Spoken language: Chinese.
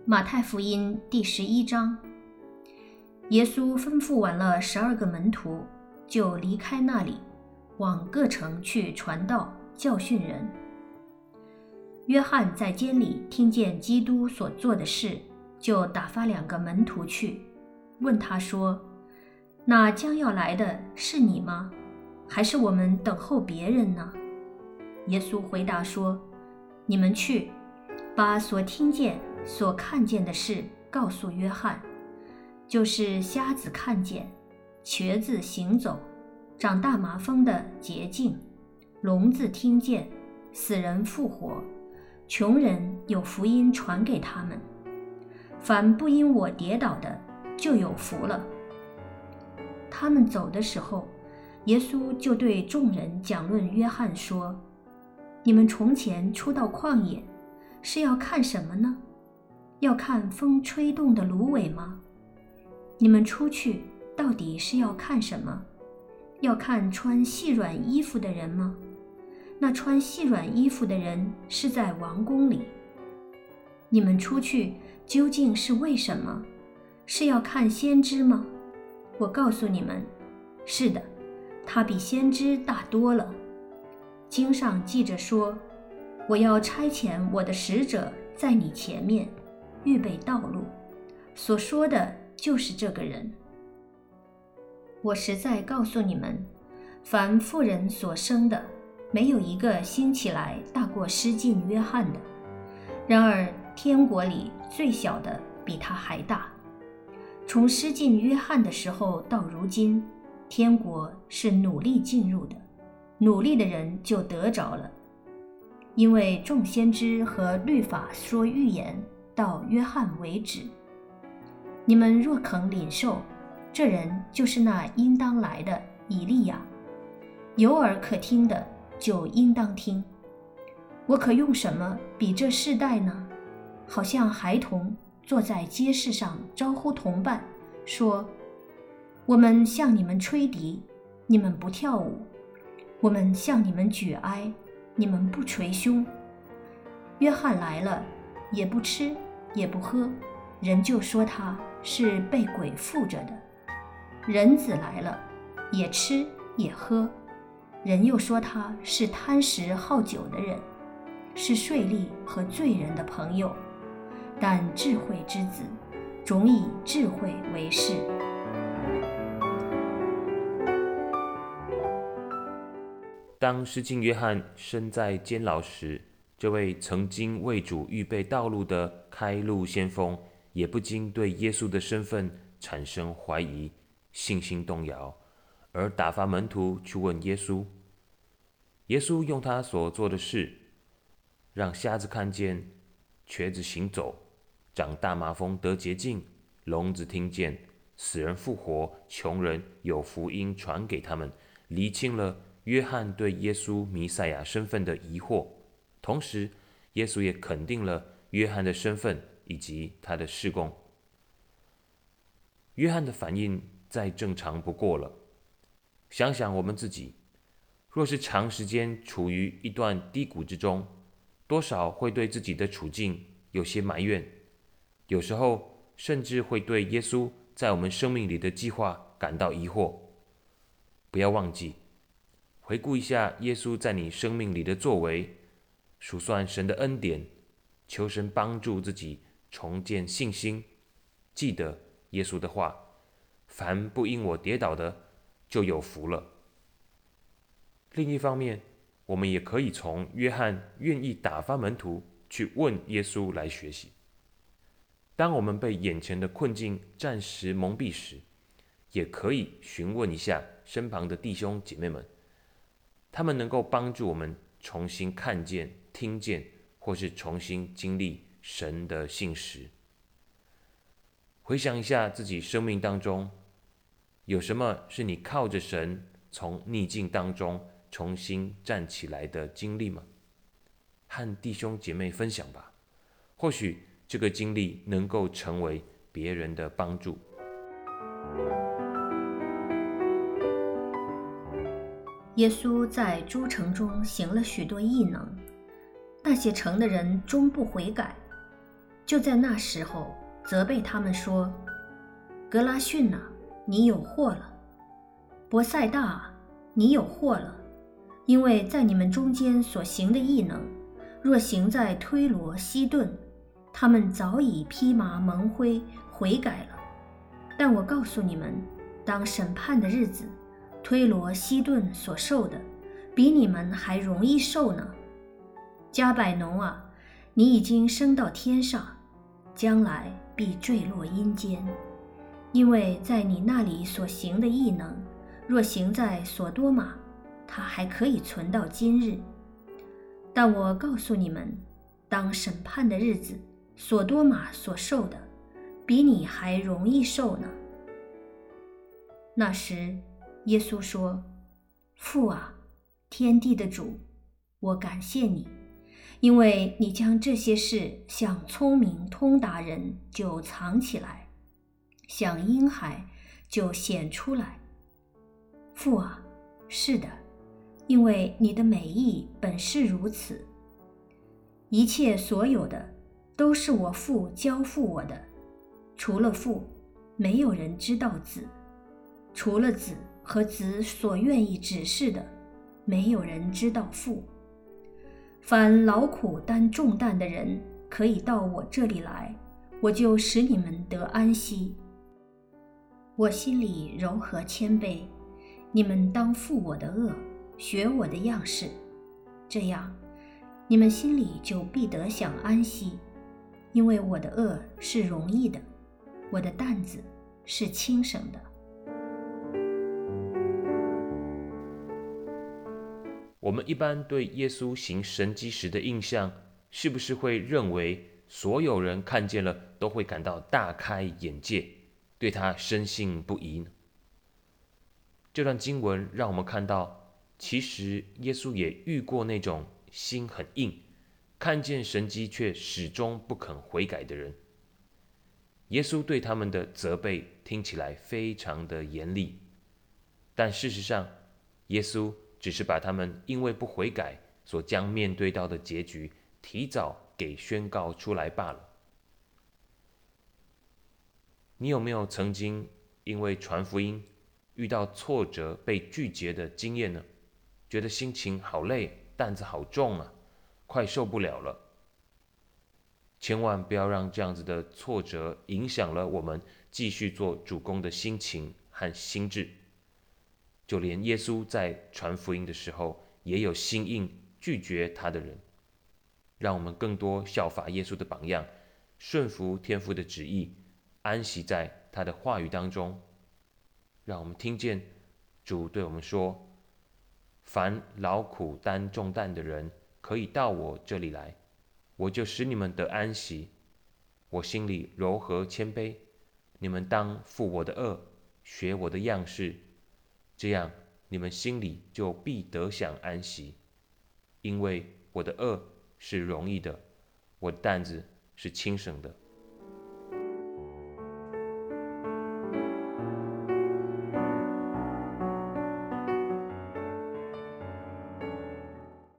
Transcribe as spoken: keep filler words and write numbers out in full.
马太福音第十一章，耶稣吩咐完了十二个门徒，就离开那里，往各城去传道，教训人。约翰在监里听见基督所做的事，就打发两个门徒去，问他说：那将要来的是你吗？还是我们等候别人呢？耶稣回答说：你们去，把所听见所看见的事告诉约翰，就是瞎子看见，瘸子行走，长大麻风的洁净，聋子听见，死人复活，穷人有福音传给他们。凡不因我跌倒的，就有福了。他们走的时候，耶稣就对众人讲论约翰说：你们从前出到旷野，是要看什么呢？要看风吹动的芦苇吗？你们出去到底是要看什么？要看穿细软衣服的人吗？那穿细软衣服的人是在王宫里。你们出去究竟是为什么？是要看先知吗？我告诉你们，是的，他比先知大多了。经上记着说：我要差遣我的使者在你前面，预备道路。所说的就是这个人。我实在告诉你们，凡妇人所生的，没有一个兴起来大过施浸约翰的。然而天国里最小的比他还大。从施浸约翰的时候到如今，天国是努力进入的，努力的人就得着了。因为众先知和律法说预言到约翰为止。你们若肯领受，这人就是那应当来的以利亚。有耳可听的就应当听。我可用什么比这世代呢？好像孩童坐在街市上招呼同伴，说：我们向你们吹笛，你们不跳舞；我们向你们举哀，你们不捶胸。约翰来了，也不吃也不喝，人就说他是被鬼附着的。人子来了，也吃也喝，人又说他是贪食好酒的人，是税吏和罪人的朋友。但智慧之子总以智慧为事。 当施浸约翰身在监牢时，这位曾经为主预备道路的开路先锋，也不禁对耶稣的身份产生怀疑，信心动摇，而打发门徒去问耶稣。耶稣用他所做的事，让瞎子看见，瘸子行走，长大麻风得洁净，聋子听见，死人复活，穷人有福音传给他们，厘清了约翰对耶稣弥赛亚身份的疑惑。同时，耶稣也肯定了约翰的身份以及他的事工。约翰的反应再正常不过了。想想我们自己，若是长时间处于一段低谷之中，多少会对自己的处境有些埋怨，有时候甚至会对耶稣在我们生命里的计划感到疑惑。不要忘记，回顾一下耶稣在你生命里的作为，数算神的恩典，求神帮助自己重建信心。记得耶稣的话：凡不因我跌倒的，就有福了。另一方面，我们也可以从约翰愿意打发门徒去问耶稣来学习。当我们被眼前的困境暂时蒙蔽时，也可以询问一下身旁的弟兄姐妹们，他们能够帮助我们重新看见、听见，或是重新经历神的信实。回想一下自己生命当中，有什么是你靠着神从逆境当中重新站起来的经历吗？和弟兄姐妹分享吧，或许这个经历能够成为别人的帮助。 耶稣在诸城中行了许多异能，那些城的人终不悔改， 就在那时候责备他们说：格拉逊啊，你有祸了；伯赛大啊，你有祸了。因为在你们中间所行的异能，若行在推罗、西顿，他们早已披麻蒙灰悔改了。但我告诉你们，当审判的日子，推罗、西顿所受的，比你们还容易受呢。加百农啊，你已经升到天上，将来必坠落阴间，因为在你那里所行的异能，若行在所多玛，它还可以存到今日。但我告诉你们，当审判的日子，所多玛所受的，比你还容易受呢。那时，耶稣说：父啊，天地的主，我感谢你，因为你将这些事向聪明通达人就藏起来，向婴孩就显出来。父啊，是的，因为你的美意本是如此。一切所有的都是我父交付我的，除了父，没有人知道子；除了子和子所愿意指示的，没有人知道父。凡劳苦担重担的人，可以到我这里来，我就使你们得安息。我心里柔和谦卑，你们当负我的恶，学我的样式，这样你们心里就必得享安息。因为我的恶是容易的，我的担子是轻省的。 我们一般对耶稣行神迹时的印象，是不是会认为所有人看见了都会感到大开眼界，对他深信不疑呢？这段经文让我们看到，其实耶稣也遇过那种心很硬，看见神迹却始终不肯悔改的人。耶稣对他们的责备听起来非常的严厉，但事实上，耶稣只是把他们因为不悔改所将面对到的结局提早给宣告出来罢了。你有没有曾经因为传福音遇到挫折被拒绝的经验呢？觉得心情好累，担子好重啊，快受不了了。千万不要让这样子的挫折影响了我们继续做主工的心情和心智。就连耶稣在传福音的时候，也有心硬拒绝他的人。让我们更多效法耶稣的榜样，顺服天父的旨意，安息在他的话语当中。让我们听见主对我们说：凡劳苦担重担的人，可以到我这里来，我就使你们得安息。我心里柔和谦卑，你们当负我的恶，学我的样式，这样你们心里就必得享安息。因为我的恶是容易的，我的担子是轻省的。